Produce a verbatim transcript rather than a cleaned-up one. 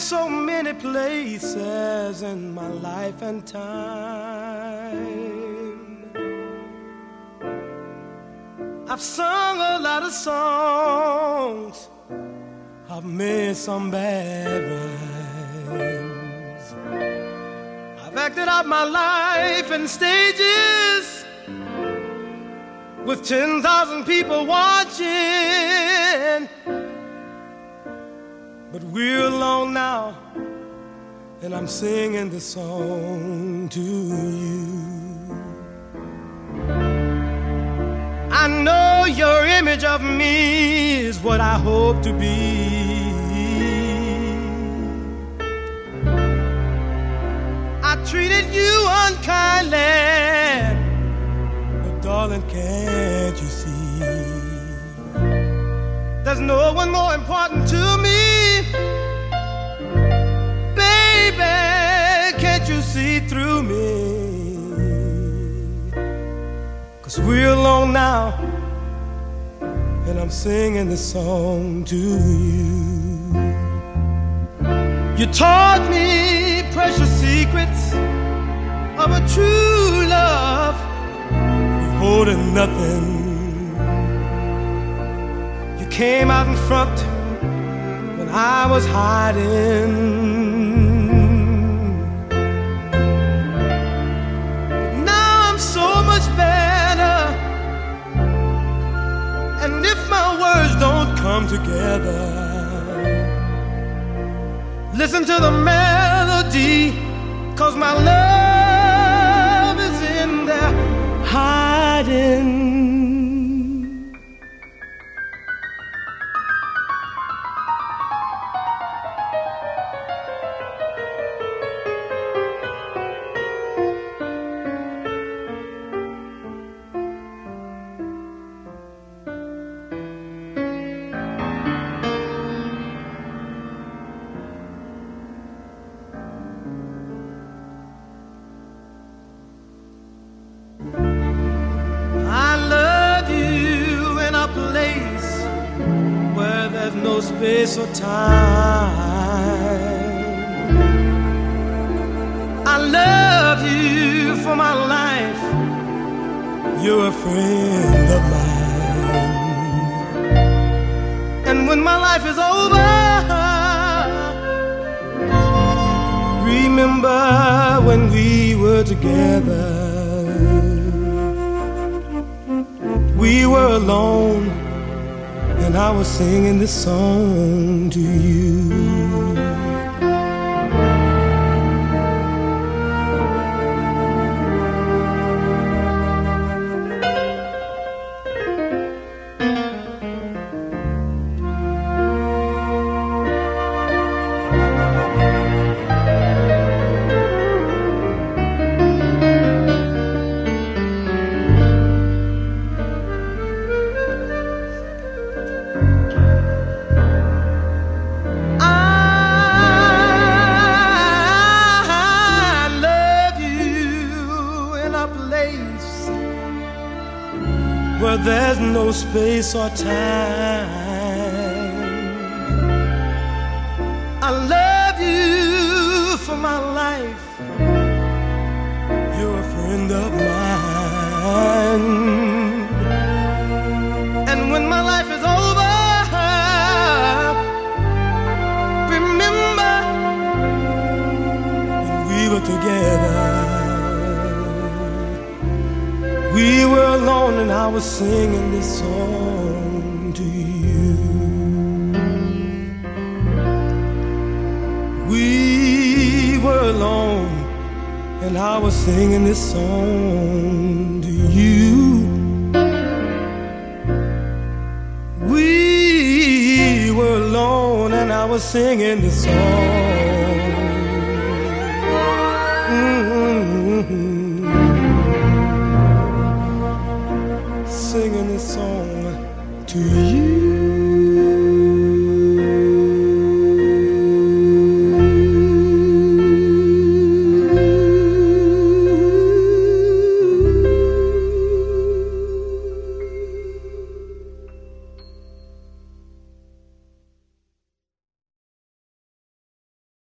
so many places in my life and time. I've sung a lot of songs, I've made some bad rhymes. I've acted out my life in stages with ten thousand people watching. But we're alone now, and I'm singing this song to you. I know your image of me is what I hope to be. I treated you unkindly, but darling, can't you see? There's no one more important to me. Baby, can't you see through me? 'Cause we're alone now, and I'm singing this song to you. You taught me precious secrets of a true love, holding nothing. You came out in front when I was hiding. Now I'm so much better, and if my words don't come together, listen to the melody, 'cause my love is in there hiding. No space or time. I love you for my life. You're a friend of mine. And when my life is over, remember when we were together. We were alone, and I was singing this song to you. Where there's no space or time. I love you for my life. You're a friend of mine. And when my life is over, remember when we were together. We were alone, and I was singing this song to you. We were alone, and I was singing this song to you. We were alone, and I was singing this song. Mm-hmm. Singing this song to you.